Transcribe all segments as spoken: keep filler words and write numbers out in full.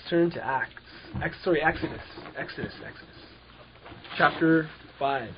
turn to Acts. Ex, sorry, Exodus. Exodus, Exodus. Chapter five.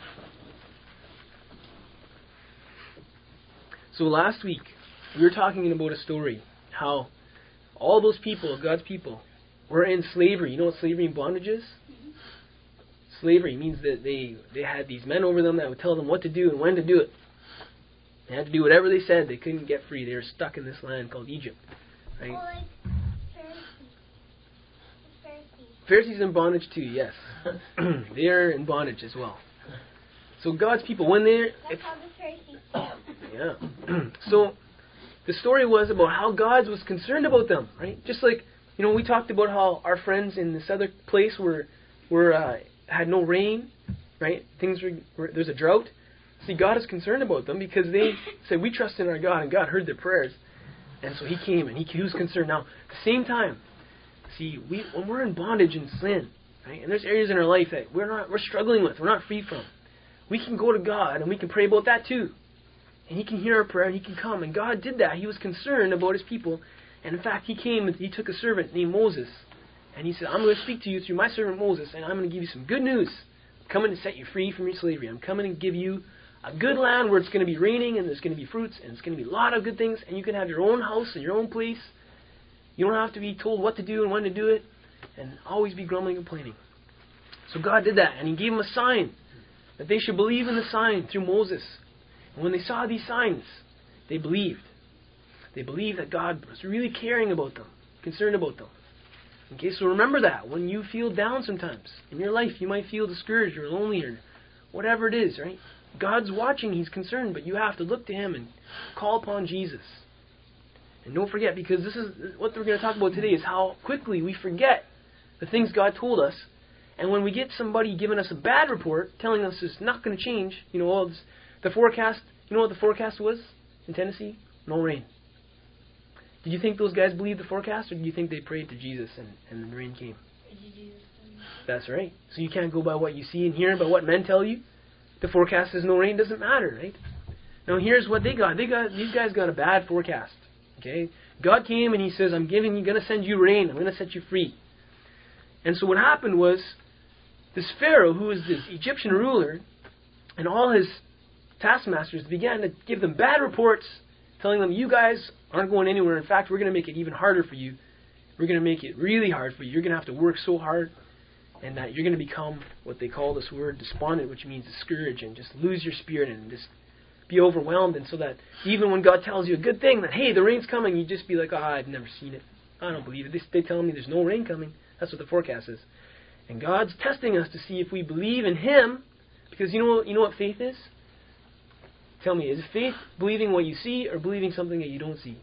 So last week, we were talking about a story. How all those people, God's people, were in slavery. You know what slavery and bondage is? Mm-hmm. Slavery means that they, they had these men over them that would tell them what to do and when to do it. They had to do whatever they said. They couldn't get free. They were stuck in this land called Egypt. Right? Oh, like Pharisees. Pharisees. Pharisees in bondage too, yes. They are in bondage as well. So God's people, when they're... That's how the Pharisees. Yeah. So the story was about how God was concerned about them, right? Just like, you know, we talked about how our friends in this other place were, were uh, had no rain, right? Things were, were there's a drought. See, God is concerned about them because they said, we trust in our God, and God heard their prayers. And so He came, and He, he was concerned. Now, at the same time, see, we when we're in bondage and sin, right? And there's areas in our life that we're not we're struggling with, we're not free from. We can go to God, and we can pray about that too. And He can hear our prayer, and He can come. And God did that. He was concerned about His people. And in fact, He came and He took a servant named Moses. And He said, I'm going to speak to you through my servant Moses, and I'm going to give you some good news. I'm coming to set you free from your slavery. I'm coming to give you a good land where it's going to be raining, and there's going to be fruits, and it's going to be a lot of good things, and you can have your own house and your own place. You don't have to be told what to do and when to do it, and always be grumbling and complaining. So God did that, and He gave them a sign, that they should believe in the sign through Moses. And when they saw these signs, they believed. They believed that God was really caring about them, concerned about them. Okay, so remember that. When you feel down sometimes in your life, you might feel discouraged or lonely or whatever it is, right? God's watching, He's concerned, but you have to look to Him and call upon Jesus. And don't forget, because this is what we're going to talk about today, is how quickly we forget the things God told us. And when we get somebody giving us a bad report, telling us it's not going to change, you know, all this, the forecast, you know what the forecast was in Tennessee? No rain. Did you think those guys believed the forecast, or did you think they prayed to Jesus and, and the rain came? That's right. So you can't go by what you see and hear, by what men tell you. The forecast says no rain, doesn't matter, right? Now here's what they got. They got these guys got a bad forecast. Okay? God came and He says, I'm giving you gonna send you rain, I'm gonna set you free. And so what happened was, this Pharaoh, who was this Egyptian ruler, and all his taskmasters began to give them bad reports, telling them, you guys aren't going anywhere. In fact, we're going to make it even harder for you. We're going to make it really hard for you. You're going to have to work so hard, and that you're going to become what they call this word despondent, which means discouraged, and just lose your spirit and just be overwhelmed. And so that even when God tells you a good thing, that, hey, the rain's coming, you just be like, oh, I've never seen it. I don't believe it. They, they tell me there's no rain coming. That's what the forecast is. And God's testing us to see if we believe in Him, because you know, you know what faith is? Tell me, is faith believing what you see or believing something that you don't see?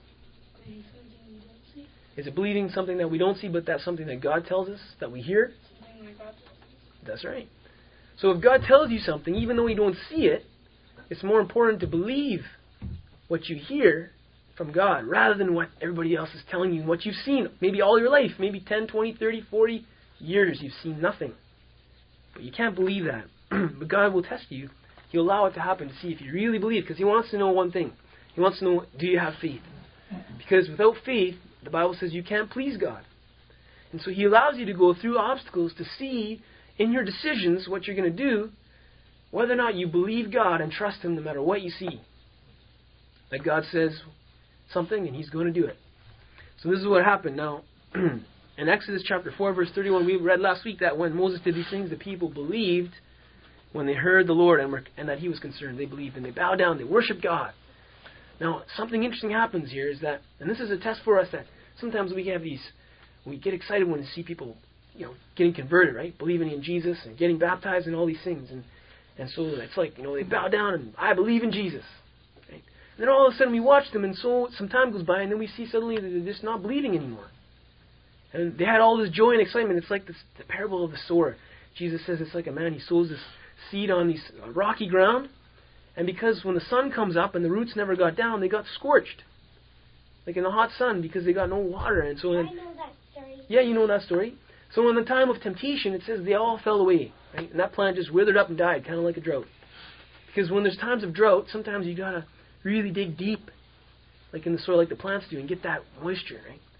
Is it believing something that we don't see, but that's something that God tells us, that we hear? That's right. So if God tells you something, even though you don't see it, it's more important to believe what you hear from God rather than what everybody else is telling you, what you've seen. Maybe all your life, maybe ten, twenty, thirty, forty years you've seen nothing. But you can't believe that. But God will test you. He'll allow it to happen to see if you really believe, because He wants to know one thing. He wants to know, do you have faith? Because without faith, the Bible says you can't please God. And so He allows you to go through obstacles to see in your decisions what you're going to do, whether or not you believe God and trust Him no matter what you see. That God says something and He's going to do it. So this is what happened. Now, in Exodus chapter four, verse thirty-one, we read last week that when Moses did these things, the people believed when they heard the Lord and, were, and that He was concerned. They believed and they bowed down, they worshiped God. Now, something interesting happens here is that, and this is a test for us, that sometimes we have these, we get excited when we see people, you know, getting converted, right? Believing in Jesus and getting baptized and all these things. And and so it's like, you know, they bow down and I believe in Jesus. Right? And then all of a sudden we watch them, and so some time goes by and then we see suddenly that they're just not believing anymore. And they had all this joy and excitement. It's like this, the parable of the sower. Jesus says it's like a man, he sows this seed on this rocky ground. And because when the sun comes up and the roots never got down, they got scorched. Like in the hot sun, because they got no water. And so then, I know that story. Yeah, you know that story. So in the time of temptation, it says they all fell away. Right? And that plant just withered up and died, kind of like a drought. Because when there's times of drought, sometimes you got to really dig deep, like in the soil, like the plants do, and get that moisture. Right?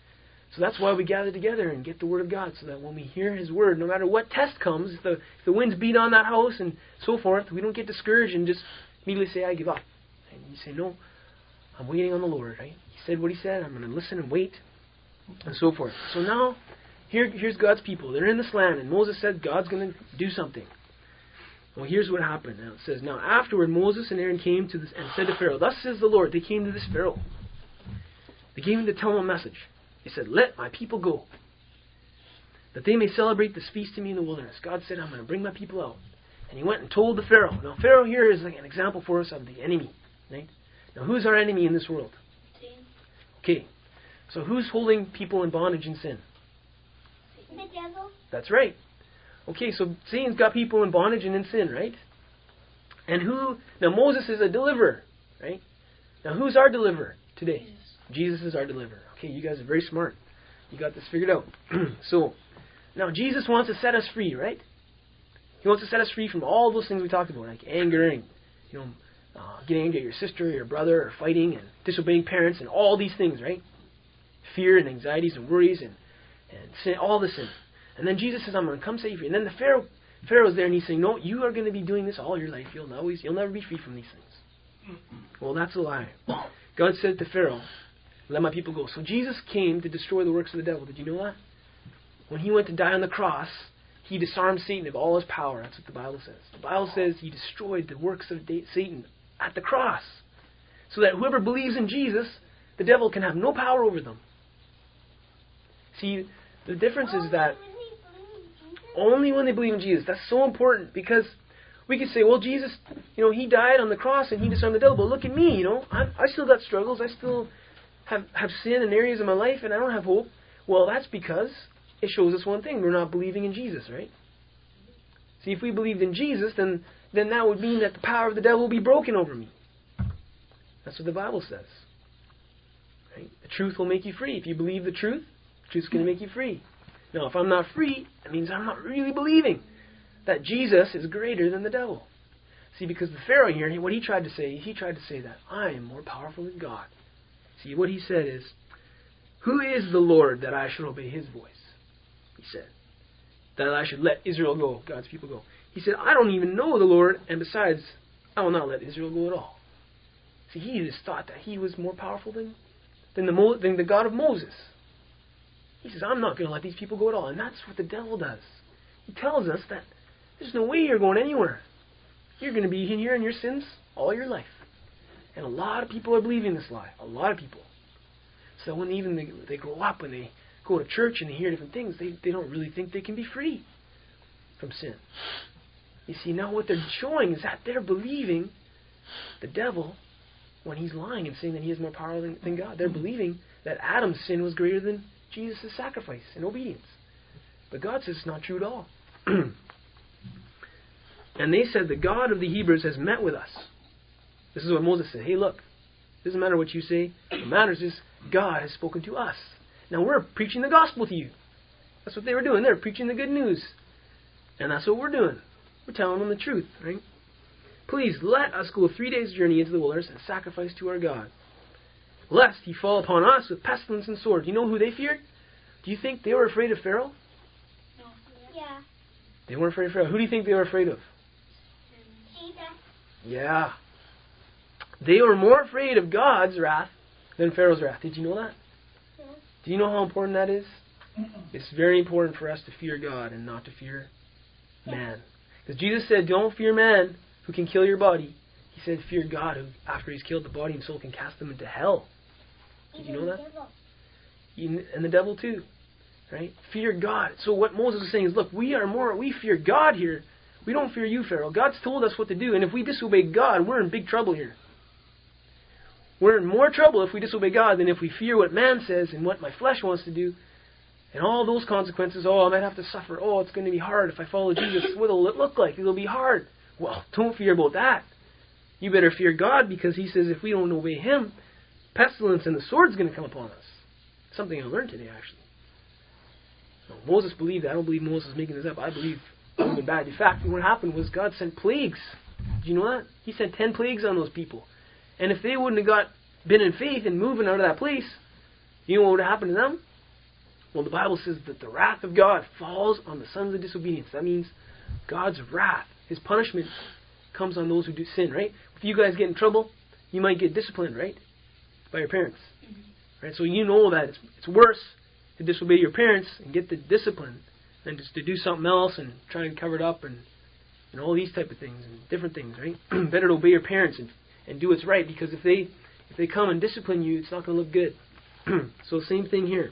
So that's why we gather together and get the Word of God, so that when we hear His Word, no matter what test comes, if the, if the winds beat on that house and so forth, we don't get discouraged and just immediately say, I give up. And you say, no, I'm waiting on the Lord, right? He said what He said, I'm going to listen and wait, and so forth. So now, here, here's God's people. They're in this land, and Moses said God's going to do something. Well, here's what happened. Now it says, now afterward Moses and Aaron came to this and said to Pharaoh, thus says the Lord. They came to this Pharaoh. They came to tell him a message. They said, let my people go, that they may celebrate this feast to me in the wilderness. God said, I'm going to bring my people out. And he went and told the Pharaoh. Now Pharaoh here is like an example for us of the enemy. Right? Now who's our enemy in this world? Okay. So who's holding people in bondage and sin? The devil. That's right. Okay, so Satan's got people in bondage and in sin, right? And who... Now Moses is a deliverer, right? Now who's our deliverer today? Jesus. Jesus is our deliverer. Okay, you guys are very smart. You got this figured out. So, now Jesus wants to set us free, right? He wants to set us free from all those things we talked about, like anger and, you know, uh, getting angry at your sister or your brother, or fighting and disobeying parents and all these things, right? Fear and anxieties and worries and, and sin, all the sin. And then Jesus says, I'm going to come set you free. And then the Pharaoh, Pharaoh's there and he's saying, no, you are going to be doing this all your life. You'll always, you'll never be free from these things. Well, that's a lie. God said to Pharaoh, let my people go. So Jesus came to destroy the works of the devil. Did you know that? When he went to die on the cross, he disarmed Satan of all his power. That's what the Bible says. The Bible says he destroyed the works of Satan at the cross. So that whoever believes in Jesus, the devil can have no power over them. See, the difference is that only when they believe in Jesus. That's so important, because we could say, well, Jesus, you know, he died on the cross and he disarmed the devil. But look at me, you know, I'm, I still got struggles. I still have, have sin in areas of my life and I don't have hope. Well, that's because it shows us one thing. We're not believing in Jesus, right? See, if we believed in Jesus, then, then that would mean that the power of the devil will be broken over me. That's what the Bible says. Right? The truth will make you free. If you believe the truth, the truth's going to make you free. Now, if I'm not free, that means I'm not really believing that Jesus is greater than the devil. See, because the Pharaoh here, what he tried to say, he tried to say that I am more powerful than God. See, what he said is, who is the Lord that I should obey his voice? He said, that I should let Israel go, God's people go. He said, I don't even know the Lord, and besides, I will not let Israel go at all. See, he just thought that he was more powerful than, than, the, Mo, than the God of Moses. He says, I'm not going to let these people go at all. And that's what the devil does. He tells us that there's no way you're going anywhere. You're going to be here in your sins all your life. And a lot of people are believing this lie. A lot of people. So when even they, they grow up and they go to church and they hear different things, they, they don't really think they can be free from sin. You see, now what they're showing is that they're believing the devil when he's lying and saying that he has more power than, than God. They're believing that Adam's sin was greater than Jesus' sacrifice and obedience. But God says it's not true at all. And they said, the God of the Hebrews has met with us. This is what Moses said. Hey, look, it doesn't matter what you say. What matters is God has spoken to us. Now we're preaching the gospel to you. That's what they were doing. They were preaching the good news. And that's what we're doing. We're telling them the truth, right? Please let us go three days' journey into the wilderness and sacrifice to our God, lest he fall upon us with pestilence and sword. Do you know who they feared? Do you think they were afraid of Pharaoh? No. Yeah. They weren't afraid of Pharaoh. Who do you think they were afraid of? Jesus. Yeah. They were more afraid of God's wrath than Pharaoh's wrath. Did you know that? No. Do you know how important that is? It's very important for us to fear God and not to fear man. Because Jesus said, don't fear man who can kill your body. He said, fear God who, after he's killed the body and soul, can cast them into hell. Did you know that? And the devil too. Right? Fear God. So what Moses is saying is, look, we are more, we fear God here. We don't fear you, Pharaoh. God's told us what to do. And if we disobey God, we're in big trouble here. We're in more trouble if we disobey God than if we fear what man says and what my flesh wants to do. And all those consequences, oh, I might have to suffer. Oh, it's going to be hard if I follow Jesus. What will it look like? It'll be hard. Well, don't fear about that. You better fear God, because he says if we don't obey him, pestilence and the sword's going to come upon us. Something I learned today, actually. No, Moses believed that. I don't believe Moses is making this up. I believe it would have been bad. In fact, what happened was God sent plagues. Did you know that? He sent ten plagues on those people. And if they wouldn't have got been in faith and moving out of that place, you know what would have happened to them? Well, the Bible says that the wrath of God falls on the sons of disobedience. That means God's wrath, His punishment, comes on those who do sin, right? If you guys get in trouble, you might get disciplined, right? By your parents. Right? So you know that it's, it's worse to disobey your parents and get the discipline than just to do something else and try and cover it up and, and all these type of things and different things, right? Better to obey your parents and, and do what's right, because if they if they come and discipline you, it's not going to look good. So same thing here.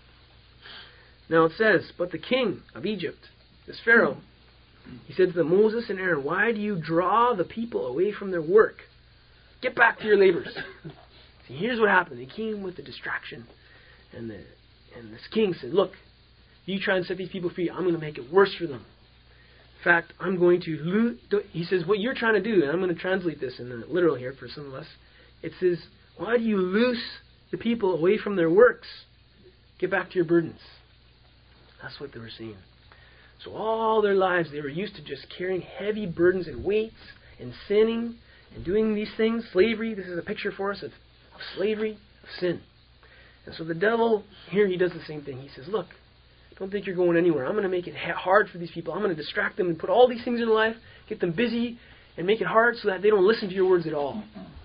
Now it says, but the king of Egypt, this Pharaoh, he said to them, Moses and Aaron, why do you draw the people away from their work? Get back to your labors. See, here's what happened. They came with the distraction. And the and this king said, look, you try and set these people free, I'm going to make it worse for them. In fact, I'm going to lose. He says, what you're trying to do, and I'm going to translate this in the literal here for some of us. It says, why do you loose the people away from their works? Get back to your burdens. That's what they were saying. So all their lives, they were used to just carrying heavy burdens and weights and sinning and doing these things. Slavery, this is a picture for us of, of slavery, of sin. And so the devil, here he does the same thing. He says, look, don't think you're going anywhere. I'm going to make it hard for these people. I'm going to distract them and put all these things in their life, get them busy, and make it hard so that they don't listen to your words at all.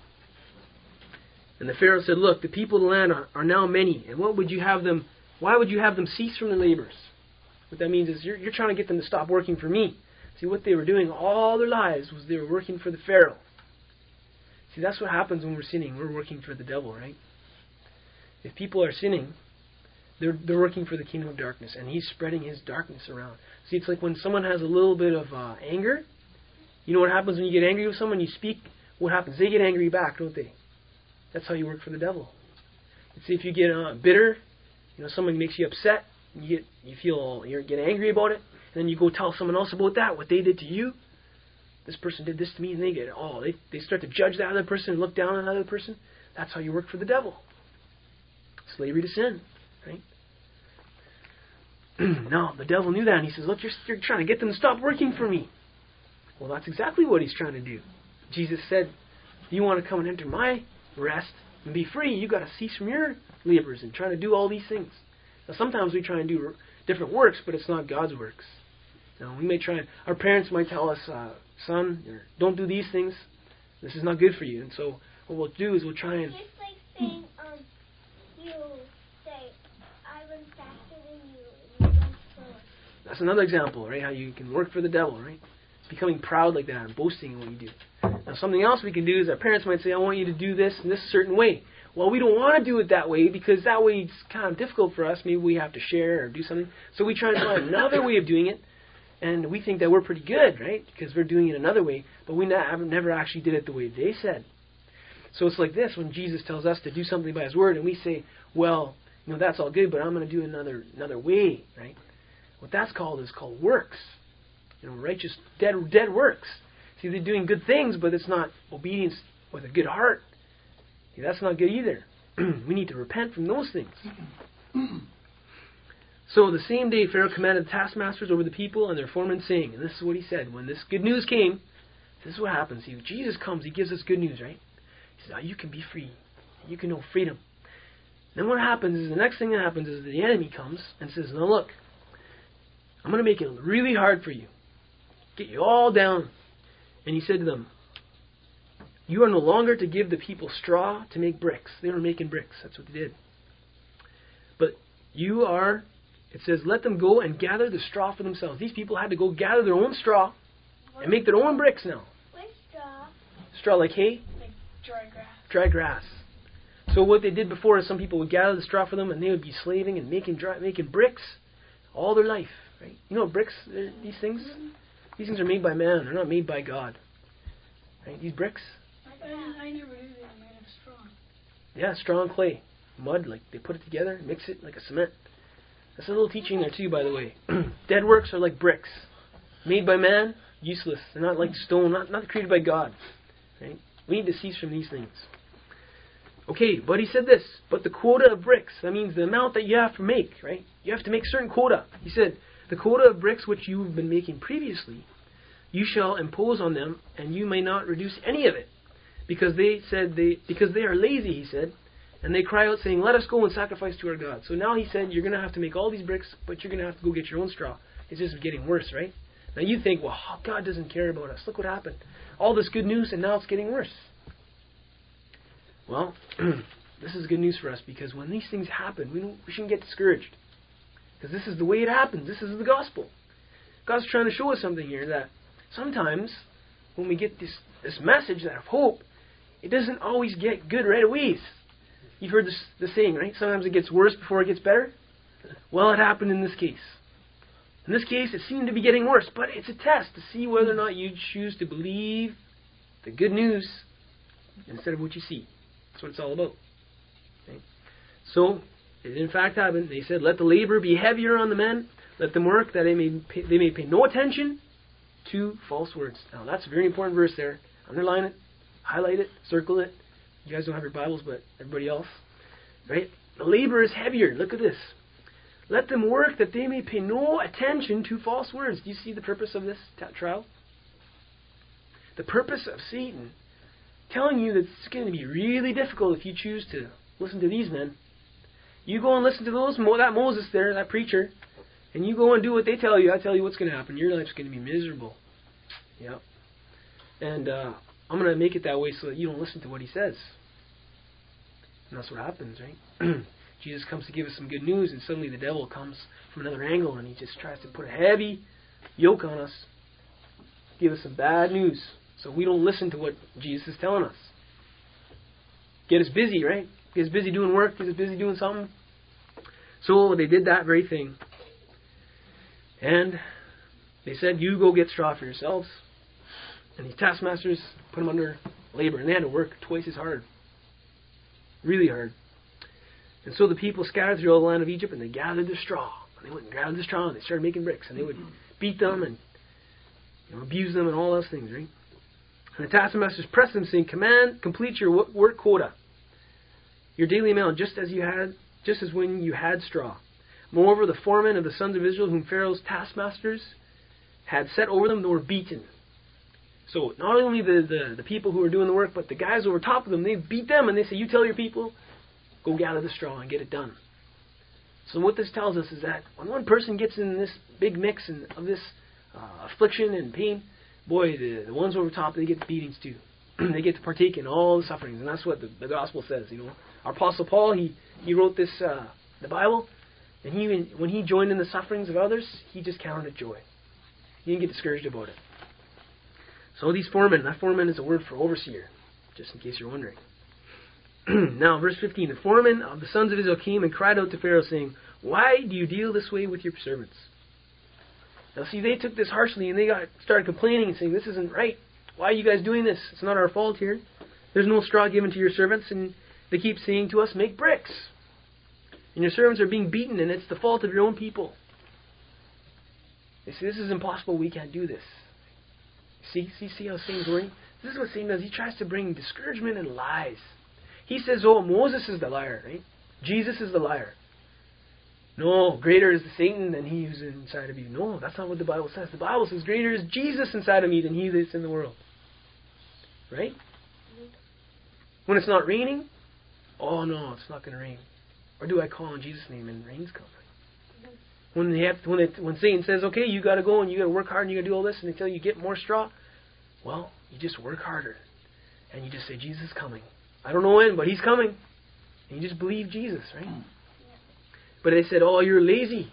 And the Pharaoh said, look, the people of the land are, are now many, and what would you have them, why would you have them cease from their labors? What that means is you're, you're trying to get them to stop working for me. See, what they were doing all their lives was they were working for the Pharaoh. See, that's what happens when we're sinning. We're working for the devil, right? If people are sinning, they're, they're working for the kingdom of darkness, and he's spreading his darkness around. See, it's like when someone has a little bit of uh, anger. You know what happens when you get angry with someone? You speak, what happens? They get angry back, don't they? That's how you work for the devil. And see, if you get uh, bitter, you know, someone makes you upset, you get, you feel, you get angry about it, and then you go tell someone else about that, what they did to you. This person did this to me, and they get, oh, they, they start to judge that other person and look down on that other person. That's how you work for the devil. Slavery to sin, right? No, the devil knew that, and he says, look, you're, you're trying to get them to stop working for me. Well, that's exactly what he's trying to do. Jesus said, if you want to come and enter my rest and be free, you've got to cease from your labors and try to do all these things. Now, sometimes we try and do different works, but it's not God's works. Now, we may try, our parents might tell us, uh, son, don't do these things. This is not good for you. And so what we'll do is we'll try and... Just like saying, um, you say, I run faster than you, and you run slower. That's another example, right? How you can work for the devil, right? Becoming proud like that and boasting in what you do. Now, something else we can do is our parents might say, I want you to do this in this certain way. Well, we don't want to do it that way because that way it's kind of difficult for us. Maybe we have to share or do something. So we try to find another way of doing it. And we think that we're pretty good, right? Because we're doing it another way. But we never actually did it the way they said. So it's like this when Jesus tells us to do something by His Word and we say, well, you know, that's all good, but I'm going to do another another way, right? What that's called is called works. You know, righteous, dead, dead works. See, they're doing good things, but it's not obedience with a good heart. See, that's not good either. We need to repent from those things. So the same day Pharaoh commanded the taskmasters over the people and their foremen, saying, and this is what he said, when this good news came, this is what happens. See, when Jesus comes, He gives us good news, right? He says, oh, you can be free. You can know freedom. Then what happens is, the next thing that happens is the enemy comes and says, now look, I'm going to make it really hard for you. Get you all down. And he said to them, you are no longer to give the people straw to make bricks. They were making bricks. That's what they did. But you are, it says, let them go and gather the straw for themselves. These people had to go gather their own straw and make their own bricks now. What straw? Straw like hay? Like dry grass. Dry grass. So what they did before is some people would gather the straw for them and they would be slaving and making dry, making bricks all their life. Right? You know bricks, these things? These things are made by man. They're not made by God. Right? These bricks? I, I never knew they were made of straw. Yeah, straw and clay. Mud, like they put it together, mix it like a cement. That's a little teaching there too, by the way. Dead works are like bricks. Made by man, useless. They're not like stone, not, not created by God. Right? We need to cease from these things. Okay, but he said this, but the quota of bricks, that means the amount that you have to make, right? You have to make certain quota. He said, the quota of bricks which you have been making previously, you shall impose on them, and you may not reduce any of it. Because they said they because they are lazy, he said, And they cry out saying, let us go and sacrifice to our God. So now he said, you're going to have to make all these bricks, but you're going to have to go get your own straw. It's just getting worse, right? Now you think, well, God doesn't care about us. Look what happened. All this good news, and now it's getting worse. Well, this is good news for us, because when these things happen, we, don't, we shouldn't get discouraged. Because this is the way it happens. This is the gospel. God's trying to show us something here, that sometimes when we get this, this message that of hope, it doesn't always get good right away. You've heard this, the saying, right? Sometimes it gets worse before it gets better. Well, it happened in this case. In this case, it seemed to be getting worse, but it's a test to see whether or not you choose to believe the good news instead of what you see. That's what it's all about. Okay? So, it in fact happened. They said, let the labor be heavier on the men. Let them work that they may pay, they may pay no attention to false words. Now, that's a very important verse there. Underline it, highlight it, circle it. You guys don't have your Bibles, but everybody else. Right? The labor is heavier. Look at this. Let them work that they may pay no attention to false words. Do you see the purpose of this t- trial? The purpose of Satan telling you that it's going to be really difficult if you choose to listen to these men. You go and listen to those that Moses there, that preacher, and you go and do what they tell you. I tell you what's going to happen. Your life's going to be miserable. Yep. And uh, I'm going to make it that way so that you don't listen to what he says. And that's what happens, right? Jesus comes to give us some good news, and suddenly the devil comes from another angle, and he just tries to put a heavy yoke on us, give us some bad news, so we don't listen to what Jesus is telling us. Get us busy, right? Get us busy doing work, get us busy doing something. So they did that very thing. And they said, you go get straw for yourselves. And these taskmasters put them under labor, and they had to work twice as hard. Really hard. And so the people scattered through all the land of Egypt, and they gathered the straw. And they went and gathered the straw, and they started making bricks. And they would beat them and you know, abuse them and all those things, right? And the taskmasters pressed them, saying, "Command, complete your work quota, your daily amount, just as you had, just as when you had straw." Moreover, the foremen of the sons of Israel, whom Pharaoh's taskmasters had set over them, they were beaten. So not only the, the, the people who were doing the work, but the guys over top of them, they beat them, and they say, "You tell your people, go gather the straw and get it done." So what this tells us is that when one person gets in this big mix in, of this uh, affliction and pain, boy, the, the ones over top, they get the beatings too. They get to partake in all the sufferings, and that's what the, the gospel says. You know, our Apostle Paul, he he wrote this uh, the Bible, and he when he joined in the sufferings of others, he just counted it joy. He didn't get discouraged about it. So these foremen, that foreman is a word for overseer, just in case you're wondering. Now, verse fifteen, the foreman of the sons of Israel came and cried out to Pharaoh, saying, "Why do you deal this way with your servants?" Now, see, they took this harshly, and they got started complaining and saying, "This isn't right. Why are you guys doing this? It's not our fault here. There's no straw given to your servants." And they keep saying to us, "Make bricks. And your servants are being beaten, and it's the fault of your own people." They say, "This is impossible. We can't do this." See, see, see how Satan's working? This is what Satan does. He tries to bring discouragement and lies. He says, "Oh, Moses is the liar, right? Jesus is the liar. No, greater is the Satan than he who's inside of you." No, that's not what the Bible says. The Bible says, greater is Jesus inside of me than he that's in the world. Right? When it's not raining, oh no, it's not going to rain. Or do I call on Jesus' name and rain's coming? When they have, when it, when Satan says, "Okay, you got to go and you got to work hard and you got to do all this," and until you get more straw, well, you just work harder and you just say, "Jesus is coming. I don't know when, but he's coming." And you just believe Jesus, right? Mm. But they said, "Oh, you're lazy."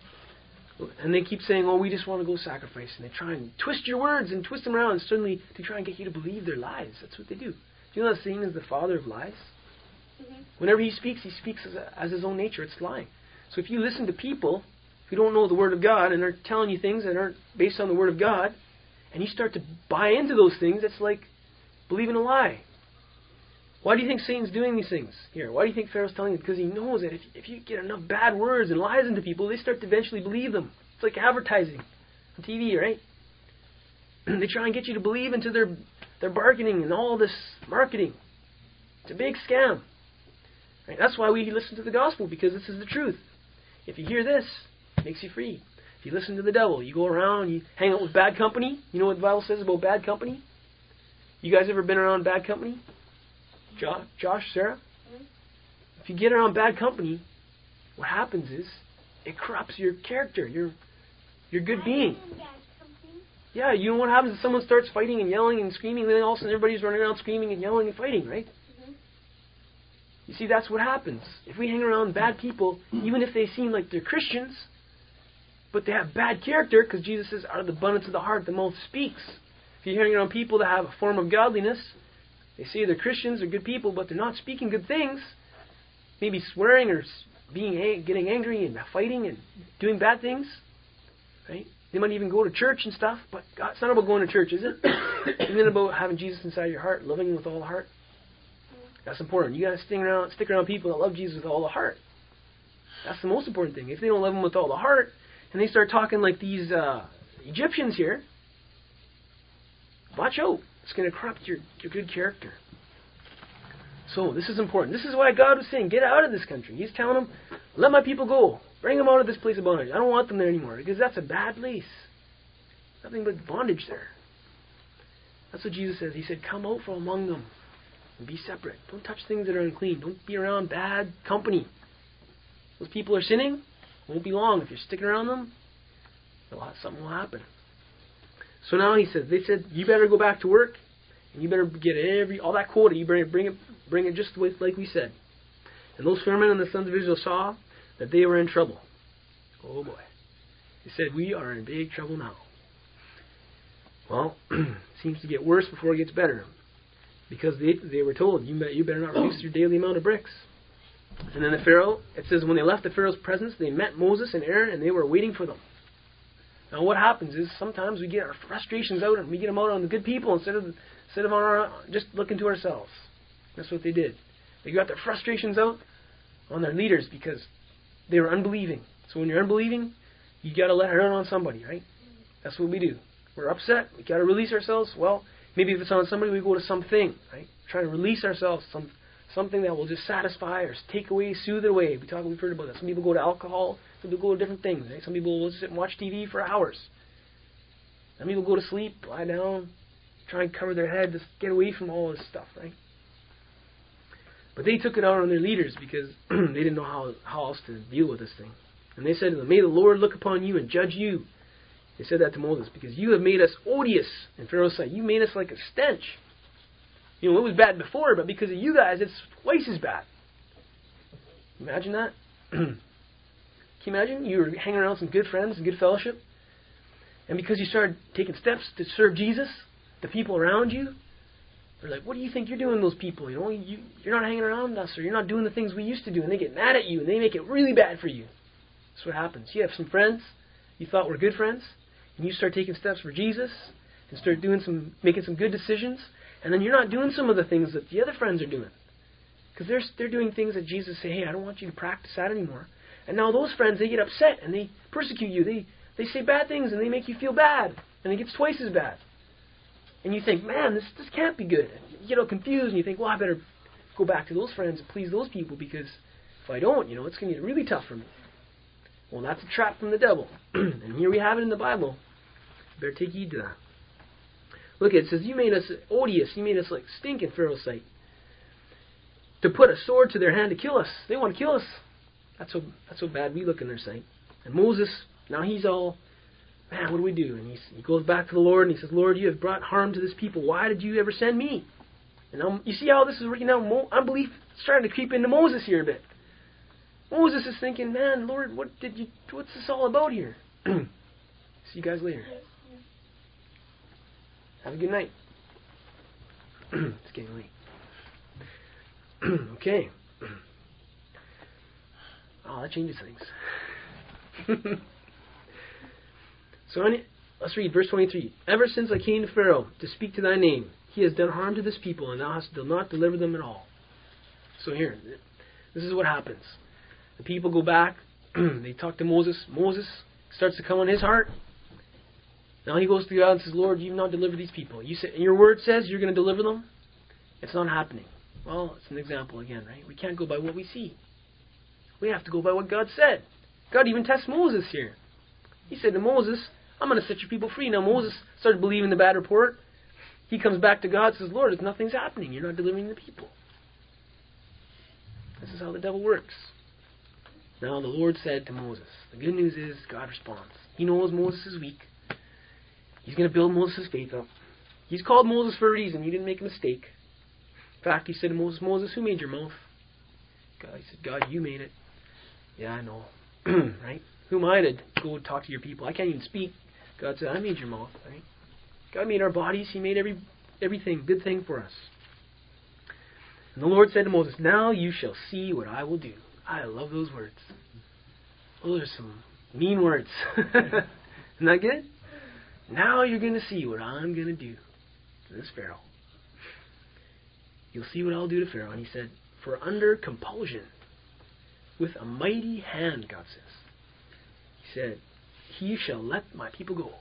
And they keep saying, "Oh, we just want to go sacrifice." And they try and twist your words and twist them around, and suddenly they try and get you to believe their lies. That's what they do. Do you know that Satan is the father of lies? Mm-hmm. Whenever he speaks, he speaks as, a, as his own nature. It's lying. So if you listen to people who don't know the Word of God and are telling you things that aren't based on the Word of God, and you start to buy into those things, it's like believing a lie. Why do you think Satan's doing these things here? Why do you think Pharaoh's telling you? Because he knows that if, if you get enough bad words and lies into people, they start to eventually believe them. It's like advertising on T V, right? They try and get you to believe into their, their bargaining and all this marketing. It's a big scam. Right? That's why we listen to the gospel, because this is the truth. If you hear this, it makes you free. If you listen to the devil, you go around, you hang out with bad company. You know what the Bible says about bad company? You guys ever been around bad company? Josh, Josh, Sarah? if you get around bad company, what happens is it corrupts your character, your your good being. Yeah, you know what happens if someone starts fighting and yelling and screaming, then all of a sudden everybody's running around screaming and yelling and fighting, right? Mm-hmm. You see, that's what happens. If we hang around bad people, even if they seem like they're Christians, but they have bad character, because Jesus says, out of the abundance of the heart, the mouth speaks. If you're hanging around people that have a form of godliness, they say they're Christians, they're good people, but they're not speaking good things, maybe swearing or being getting angry and fighting and doing bad things, right? They might even go to church and stuff, but God, it's not about going to church, is it? Isn't it about having Jesus inside your heart, loving Him with all the heart? That's important. You got to stick around, stick around people that love Jesus with all the heart. That's the most important thing. If they don't love Him with all the heart, and they start talking like these uh, Egyptians here, watch out. It's going to corrupt your, your good character. So this is important. This is why God was saying, get out of this country. He's telling them, let my people go. Bring them out of this place of bondage. I don't want them there anymore, because that's a bad place. Nothing but bondage there. That's what Jesus says. He said, come out from among them and be separate. Don't touch things that are unclean. Don't be around bad company. Those people are sinning. It won't be long. If you're sticking around them, something will happen. So now he says, they said, you better go back to work, and you better get every all that quota. You better bring it, bring it just with, like we said. And those fishermen and the sons of Israel saw that they were in trouble. Oh boy. They said, we are in big trouble now. Well, it seems to get worse before it gets better. Because they they were told, you, you better not reduce your daily amount of bricks. And then the Pharaoh, it says, when they left the Pharaoh's presence, they met Moses and Aaron, and they were waiting for them. Now what happens is, sometimes we get our frustrations out, and we get them out on the good people, instead of, instead of on our, just looking to ourselves. That's what they did. They got their frustrations out on their leaders, because they were unbelieving. So when you're unbelieving, you got to let it out on somebody, right? That's what we do. We're upset. We got to release ourselves. Well, maybe if it's on somebody, we go to something, right? Try to release ourselves, some something that will just satisfy or take away, soothe it away. We talk. We've heard about that. Some people go to alcohol. Some people go to different things. Right? Some people will sit and watch T V for hours. Some people go to sleep, lie down, try and cover their head, just get away from all this stuff, right? But they took it out on their leaders because they didn't know how, how else to deal with this thing. And they said to them, may the Lord look upon you and judge you. They said that to Moses, because you have made us odious in Pharaoh's sight. You made us like a stench. You know, it was bad before, but because of you guys, it's twice as bad. Imagine that. Can you imagine? You were hanging around some good friends and good fellowship, and because you started taking steps to serve Jesus, the people around you, they're like, what do you think you're doing to those people? You know, you, you're not hanging around us, or you're not doing the things we used to do, and they get mad at you, and they make it really bad for you. That's what happens. You have some friends you thought were good friends, and you start taking steps for Jesus, and start doing some, making some good decisions, and then you're not doing some of the things that the other friends are doing. Because they're, they're doing things that Jesus say, hey, I don't want you to practice that anymore. And now those friends, they get upset, and they persecute you. They, they say bad things, and they make you feel bad, and it gets twice as bad. And you think, man, this this can't be good. You get all confused, and you think, well, I better go back to those friends and please those people, because if I don't, you know, it's going to get really tough for me. Well, that's a trap from the devil. And here we have it in the Bible. You better take heed to that. Look, it says, you made us odious. You made us like stink in Pharaoh's sight. To put a sword to their hand to kill us. They want to kill us. That's so, that's so bad we look in their sight. And Moses, now he's all, man, what do we do? And he's, he goes back to the Lord and he says, Lord, you have brought harm to this people. Why did you ever send me? And um, you see how this is working out? Mo- unbelief is starting to creep into Moses here a bit. Moses is thinking, man, Lord, what did you? What's this all about here? See you guys later. Have a good night. It's getting late. Okay. Oh, that changes things. So let's read verse twenty-three. Ever since I came to Pharaoh to speak to thy name, he has done harm to this people, and thou hast not delivered them at all. So here, this is what happens. The people go back. They talk to Moses. Moses starts to come on his heart. Now he goes to God and says, Lord, you've not delivered these people. You say, your word says you're going to deliver them. It's not happening. Well, it's an example again, right? We can't go by what we see. We have to go by what God said. God even tests Moses here. He said to Moses, I'm going to set your people free. Now Moses started believing the bad report. He comes back to God and says, Lord, nothing's happening. You're not delivering the people. This is how the devil works. Now the Lord said to Moses, the good news is God responds. He knows Moses is weak. He's going to build Moses' faith up. He's called Moses for a reason. He didn't make a mistake. In fact, he said to Moses, Moses, who made your mouth? God, he said, God, you made it. Yeah, I know. Right? Who am I to go talk to your people? I can't even speak. God said, I made your mouth. Right? God made our bodies. He made every everything, good thing for us. And the Lord said to Moses, now you shall see what I will do. I love those words. Those are some mean words. Isn't that good? Now you're going to see what I'm going to do to this Pharaoh. You'll see what I'll do to Pharaoh. And he said, for under compulsion, with a mighty hand, God says, he said, he shall let my people go.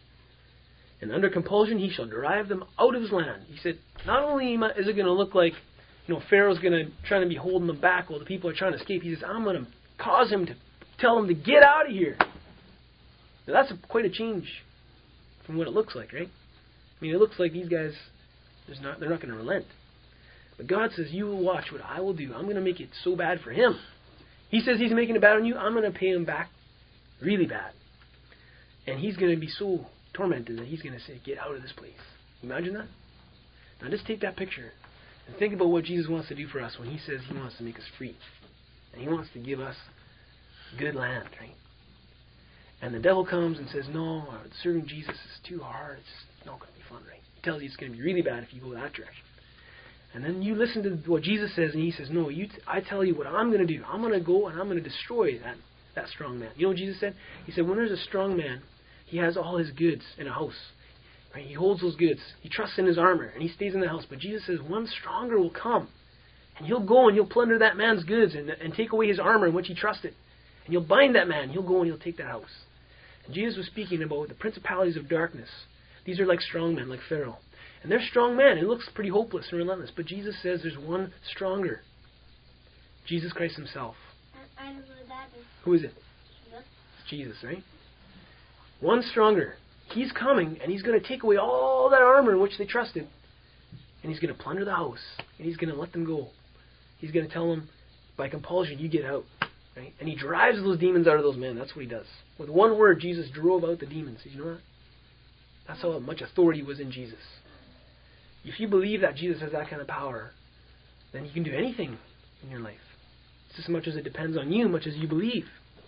And under compulsion, he shall drive them out of his land. He said, not only is it going to look like, you know, Pharaoh's going to try to be holding them back while the people are trying to escape. He says, I'm going to cause him to tell them to get out of here. Now that's a, quite a change from what it looks like, right? I mean, it looks like these guys, there's not, they're not going to relent. But God says, you will watch what I will do. I'm going to make it so bad for him. He says he's making it bad on you. I'm going to pay him back really bad. And he's going to be so tormented that he's going to say, get out of this place. Imagine that? Now just take that picture and think about what Jesus wants to do for us when he says he wants to make us free. And he wants to give us good land, right? And the devil comes and says, no, serving Jesus is too hard. It's not going to be fun, right? He tells you it's going to be really bad if you go that direction. And then you listen to what Jesus says, and he says, no, you t- I tell you what I'm going to do. I'm going to go and I'm going to destroy that, that strong man. You know what Jesus said? He said, when there's a strong man, he has all his goods in a house. Right? He holds those goods. He trusts in his armor, and he stays in the house. But Jesus says, one stronger will come, and he'll go and he'll plunder that man's goods and, and take away his armor in which he trusted. And he'll bind that man. He'll go and he'll take that house. And Jesus was speaking about the principalities of darkness. These are like strong men, like Pharaoh. And they're strong men. It looks pretty hopeless and relentless. But Jesus says there's one stronger. Jesus Christ himself. I, I know who that is. Who is it? Jesus. It's Jesus, right? One stronger. He's coming, and he's going to take away all that armor in which they trusted. And he's going to plunder the house. And he's going to let them go. He's going to tell them, by compulsion, you get out. Right? And he drives those demons out of those men. That's what he does. With one word, Jesus drove out the demons. Did you know that? That's how much authority was in Jesus. If you believe that Jesus has that kind of power, then you can do anything in your life. It's just as much as it depends on you, much as you believe.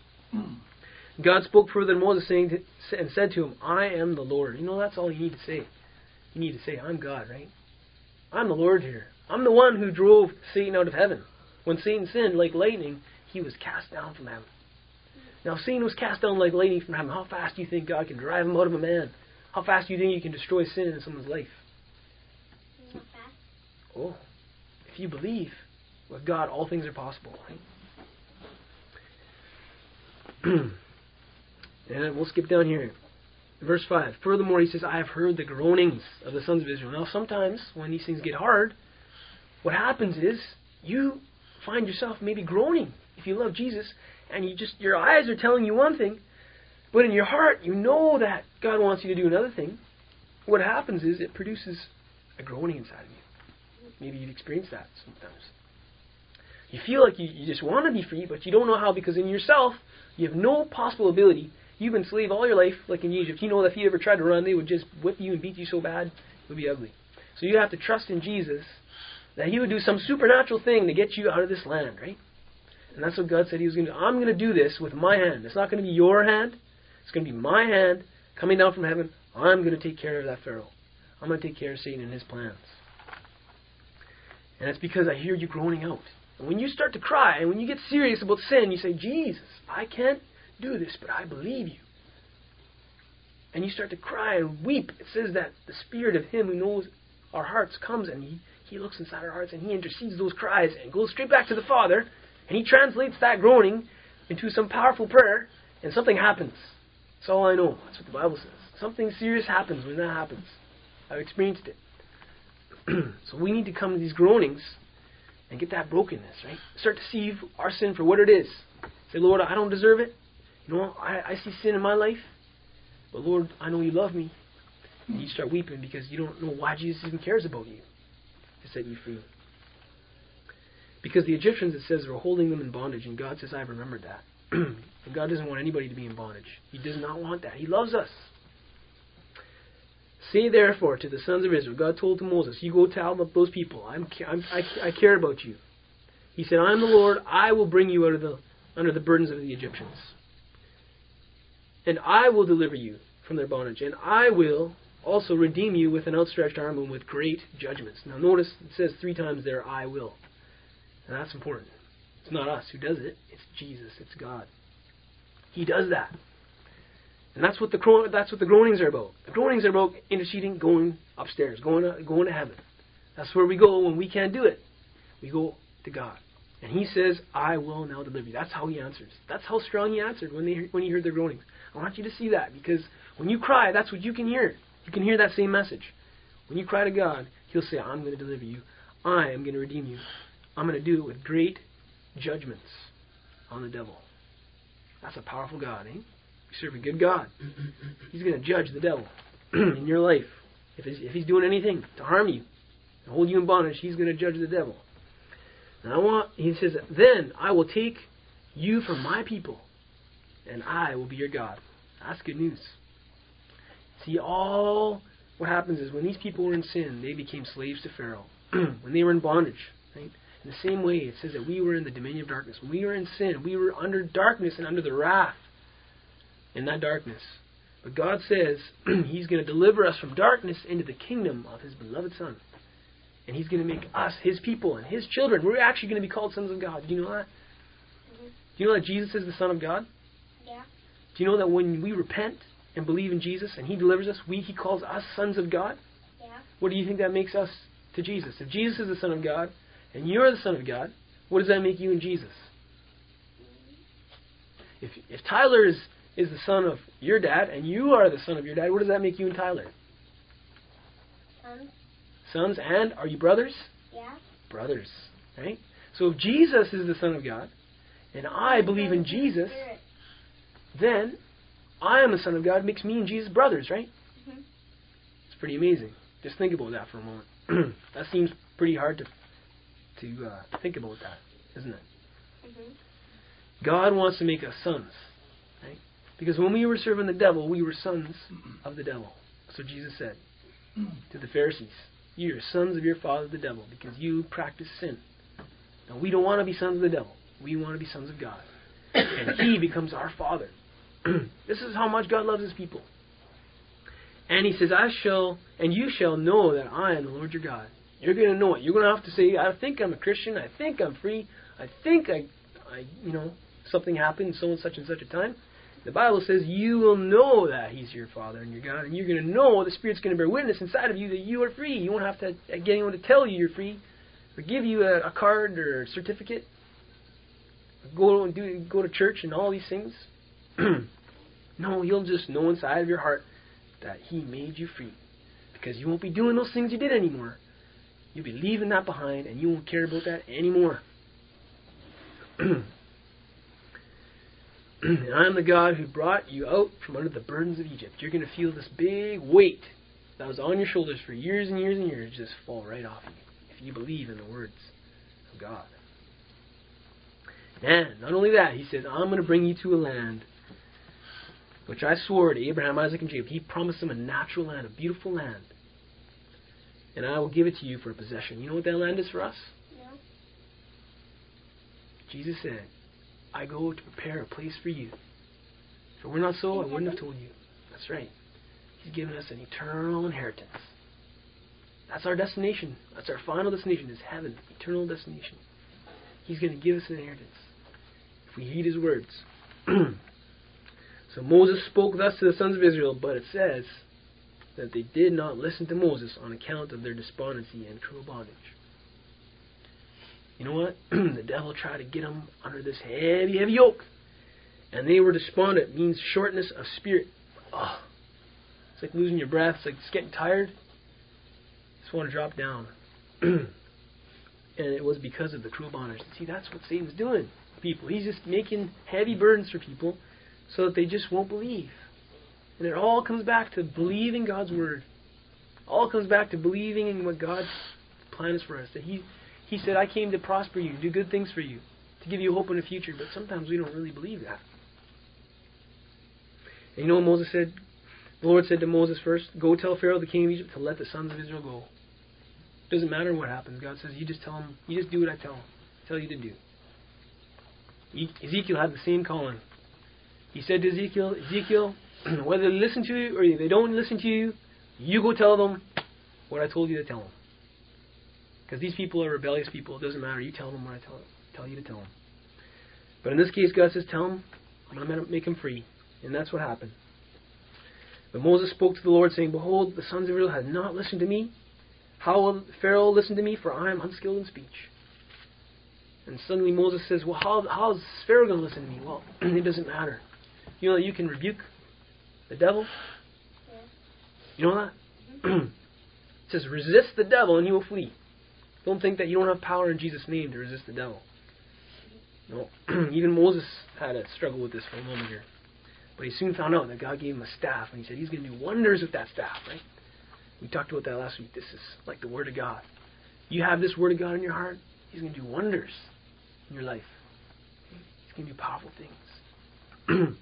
God spoke further to Moses saying to, and said to him, I am the Lord. You know, that's all you need to say. You need to say, I'm God, right? I'm the Lord here. I'm the one who drove Satan out of heaven. When Satan sinned like lightning, he was cast down from heaven. Now, if Satan was cast down like lightning from heaven, how fast do you think God can drive him out of a man? How fast do you think you can destroy sin in someone's life? Not fast. Oh, if you believe with God, all things are possible, right? And we'll skip down here. Verse five. Furthermore, he says, I have heard the groanings of the sons of Israel. Now, sometimes when these things get hard, what happens is you find yourself maybe groaning if you love Jesus, and you just your eyes are telling you one thing, but in your heart you know that God wants you to do another thing. What happens is it produces a groaning inside of you. Maybe you've experienced that sometimes. You feel like you, you just want to be free, but you don't know how, because in yourself you have no possible ability. You've been slave all your life, like in Egypt. You know that if you ever tried to run, they would just whip you and beat you so bad, it would be ugly. So you have to trust in Jesus that he would do some supernatural thing to get you out of this land, right? And that's what God said he was going to do. I'm going to do this with my hand. It's not going to be your hand. It's going to be my hand coming down from heaven. I'm going to take care of that Pharaoh. I'm going to take care of Satan and his plans. And it's because I hear you groaning out. And when you start to cry, and when you get serious about sin, you say, Jesus, I can't do this, but I believe you. And you start to cry and weep. It says that the Spirit of him who knows our hearts comes, and he, he looks inside our hearts, and he intercedes those cries and goes straight back to the Father, and he translates that groaning into some powerful prayer, and something happens. That's all I know. That's what the Bible says. Something serious happens when that happens. I've experienced it. So we need to come to these groanings and get that brokenness, right? Start to see our sin for what it is. Say, Lord, I don't deserve it. You know, I, I see sin in my life. But Lord, I know you love me. And you start weeping because you don't know why Jesus even cares about you to set you free. Because the Egyptians, it says, were holding them in bondage, and God says, I've remembered that. And God doesn't want anybody to be in bondage. He does not want that. He loves us. Say therefore to the sons of Israel, God told to Moses, you go tell those people, I'm, I'm, I, I care about you. He said, I am the Lord, I will bring you out of the under the burdens of the Egyptians. And I will deliver you from their bondage. And I will also redeem you with an outstretched arm and with great judgments. Now notice it says three times there, I will. And that's important. It's not us who does it. It's Jesus. It's God. He does that. And that's what the that's what the groanings are about. The groanings are about interceding, going upstairs, going to, going to heaven. That's where we go when we can't do it. We go to God. And He says, I will now deliver you. That's how He answers. That's how strong He answered when they when He heard their groanings. I want you to see that, because when you cry, that's what you can hear. You can hear that same message. When you cry to God, He'll say, I'm going to deliver you. I am going to redeem you. I'm going to do it with great judgments on the devil. That's a powerful God, eh? You serve a good God. He's going to judge the devil in your life. If he's, if he's doing anything to harm you, to hold you in bondage, He's going to judge the devil. And I want, He says, then I will take you from my people, and I will be your God. That's good news. See, all what happens is when these people were in sin, they became slaves to Pharaoh. When they were in bondage, right? In the same way, it says that we were in the dominion of darkness. When we were in sin, we were under darkness and under the wrath in that darkness. But God says He's going to deliver us from darkness into the kingdom of His beloved Son. And He's going to make us His people and His children. We're actually going to be called sons of God. Do you know that? Mm-hmm. Do you know that Jesus is the Son of God? Yeah. Do you know that when we repent and believe in Jesus and He delivers us, we He calls us sons of God? Yeah. What do you think that makes us to Jesus? If Jesus is the Son of God and you're the Son of God, what does that make you and Jesus? If if Tyler is, is the son of your dad and you are the son of your dad, what does that make you and Tyler? Sons. Sons, and are you brothers? Yeah. Brothers, right? So if Jesus is the Son of God and I believe in Jesus, then I am the Son of God. It makes me and Jesus brothers, right? Mm-hmm. It's pretty amazing. Just think about that for a moment. That seems pretty hard to to uh, think about that, isn't it? Mm-hmm. God wants to make us sons, right? Because when we were serving the devil, we were sons of the devil. So Jesus said to the Pharisees, you are sons of your father the devil, because you practice sin. Now we don't want to be sons of the devil. We want to be sons of God. And He becomes our Father. This is how much God loves His people. And He says, I shall, and you shall know that I am the Lord your God. You're going to know it. You're going to have to say, I think I'm a Christian. I think I'm free. I think I, I you know, something happened so and such and such a time. The Bible says you will know that He's your Father and your God, and you're going to know, the Spirit's going to bear witness inside of you that you are free. You won't have to get anyone to tell you you're free, or give you a, a card or a certificate, or go and do go to church and all these things. No, you'll just know inside of your heart that He made you free, because you won't be doing those things you did anymore. You'll be leaving that behind, and you won't care about that anymore. And I am the God who brought you out from under the burdens of Egypt. You're going to feel this big weight that was on your shoulders for years and years and years just fall right off you if you believe in the words of God. And not only that, He says, I'm going to bring you to a land which I swore to Abraham, Isaac, and Jacob. He promised them a natural land, a beautiful land. And I will give it to you for a possession. You know what that land is for us? No. Jesus said, I go to prepare a place for you. If it were not so, I wouldn't have told you. That's right. He's given us an eternal inheritance. That's our destination. That's our final destination, is heaven, eternal destination. He's going to give us an inheritance if we heed His words. So Moses spoke thus to the sons of Israel, but it says that they did not listen to Moses on account of their despondency and cruel bondage. You know what? The devil tried to get them under this heavy, heavy yoke. And they were despondent. It means shortness of spirit. Oh, it's like losing your breath. It's like just getting tired. Just want to drop down. And it was because of the cruel bondage. See, that's what Satan's doing to people. He's just making heavy burdens for people so that they just won't believe. And it all comes back to believing God's word. All comes back to believing in what God's plan is for us. That He He said, I came to prosper you, do good things for you, to give you hope in the future. But sometimes we don't really believe that. And you know what Moses said? The Lord said to Moses first, go tell Pharaoh, the king of Egypt, to let the sons of Israel go. Doesn't matter what happens. God says, you just tell him, you just do what I tell him, tell you to do. Ezekiel had the same calling. He said to Ezekiel, Ezekiel, whether they listen to you or they don't listen to you, you go tell them what I told you to tell them. Because these people are rebellious people. It doesn't matter. You tell them what I tell, tell you to tell them. But in this case, God says, tell them, I'm going to make them free. And that's what happened. But Moses spoke to the Lord, saying, behold, the sons of Israel have not listened to me. How will Pharaoh listen to me? For I am unskilled in speech. And suddenly Moses says, well, how, how is Pharaoh going to listen to me? Well, it doesn't matter. You know that you can rebuke the devil? Yeah. You know that? Mm-hmm. It says, resist the devil and he will flee. Don't think that you don't have power in Jesus' name to resist the devil. No. Even Moses had a struggle with this for a moment here. But he soon found out that God gave him a staff, and he said he's going to do wonders with that staff, right? We talked about that last week. This is like the Word of God. You have this Word of God in your heart, he's going to do wonders in your life. He's going to do powerful things.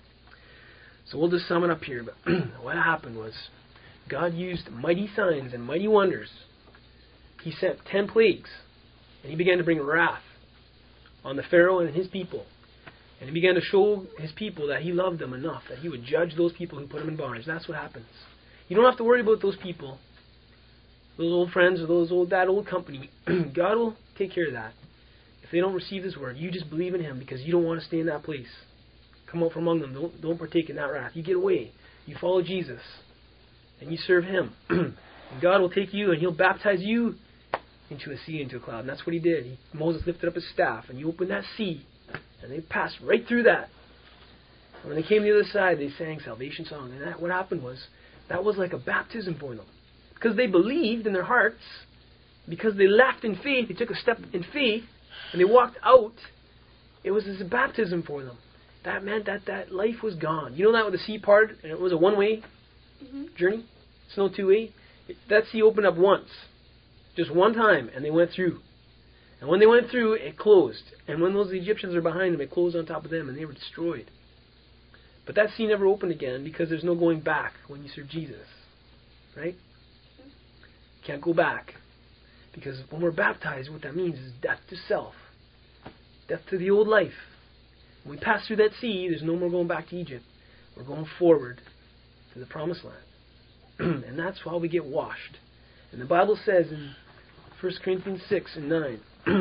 So we'll just sum it up here. But what happened was God used mighty signs and mighty wonders. He sent ten plagues, and he began to bring wrath on the Pharaoh and his people. And he began to show his people that he loved them enough that he would judge those people who put him in bondage. That's what happens. You don't have to worry about those people, those old friends or those old that old company. God will take care of that. If they don't receive His word, you just believe in Him because you don't want to stay in that place. Come out from among them. Don't don't partake in that wrath. You get away. You follow Jesus, and you serve Him. And God will take you and He'll baptize you into a sea, into a cloud. And that's what He did. He, Moses lifted up his staff, and He opened that sea. And they passed right through that. And when they came to the other side, they sang salvation songs. And that, what happened was, that was like a baptism for them. Because they believed in their hearts, because they left in faith, they took a step in faith, and they walked out, it was as a baptism for them. That meant that that life was gone. You know that with the sea parted, and it was a one-way mm-hmm. journey? It's no two-way. It, that sea opened up once. Just one time, and they went through. And when they went through, it closed. And when those Egyptians are behind them, it closed on top of them, and they were destroyed. But that sea never opened again because there's no going back when you serve Jesus. Right? You can't go back. Because when we're baptized, what that means is death to self. Death to the old life. When we pass through that sea, there's no more going back to Egypt. We're going forward to the promised land. And that's how we get washed. And the Bible says in First Corinthians six and nine,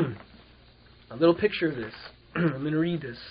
a little picture of this. I'm going to read this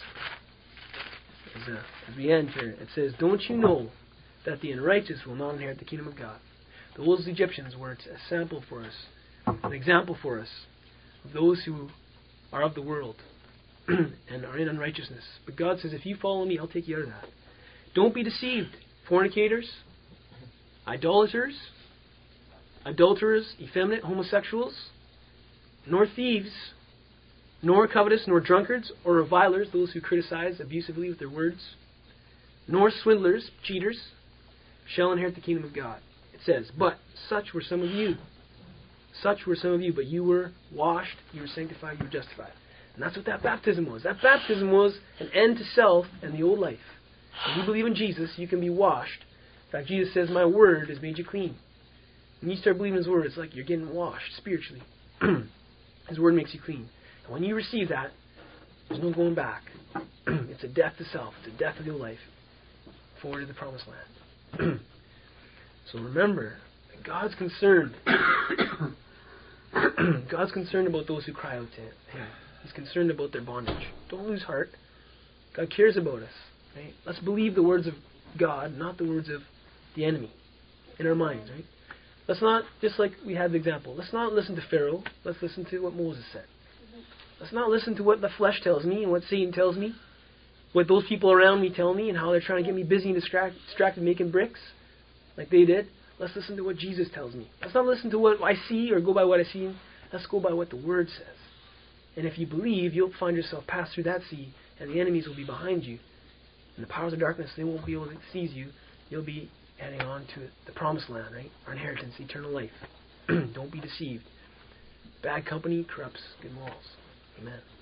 as, a, as we end here. It says, don't you know that the unrighteous will not inherit the kingdom of God? Those Egyptians were a sample for us, an example for us of those who are of the world and are in unrighteousness. But God says, if you follow me, I'll take you out of that. Don't be deceived. Fornicators, idolaters, adulterers, effeminate, homosexuals, nor thieves, nor covetous, nor drunkards, or revilers, those who criticize abusively with their words, nor swindlers, cheaters, shall inherit the kingdom of God. It says, but such were some of you. Such were some of you, but you were washed, you were sanctified, you were justified. And that's what that baptism was. That baptism was an end to self and the old life. When you believe in Jesus, you can be washed. In fact, Jesus says, my word has made you clean. When you start believing His word, it's like you're getting washed spiritually. His word makes you clean. And when you receive that, there's no going back. It's a death to self. It's a death to the old life. Forward to the promised land. So remember, that God's concerned. God's concerned about those who cry out to Him. He's concerned about their bondage. Don't lose heart. God cares about us. Right? Let's believe the words of God, not the words of the enemy in our minds. Right? Let's not, just like we had the example, let's not listen to Pharaoh. Let's listen to what Moses said. Mm-hmm. Let's not listen to what the flesh tells me and what Satan tells me, what those people around me tell me and how they're trying to get me busy and distract, distracted making bricks like they did. Let's listen to what Jesus tells me. Let's not listen to what I see or go by what I see. Let's go by what the Word says. And if you believe, you'll find yourself pass through that sea and the enemies will be behind you. And the powers of darkness, they won't be able to seize you. You'll be heading on to the promised land, right? Our inheritance, eternal life. Don't be deceived. Bad company corrupts good morals. Amen.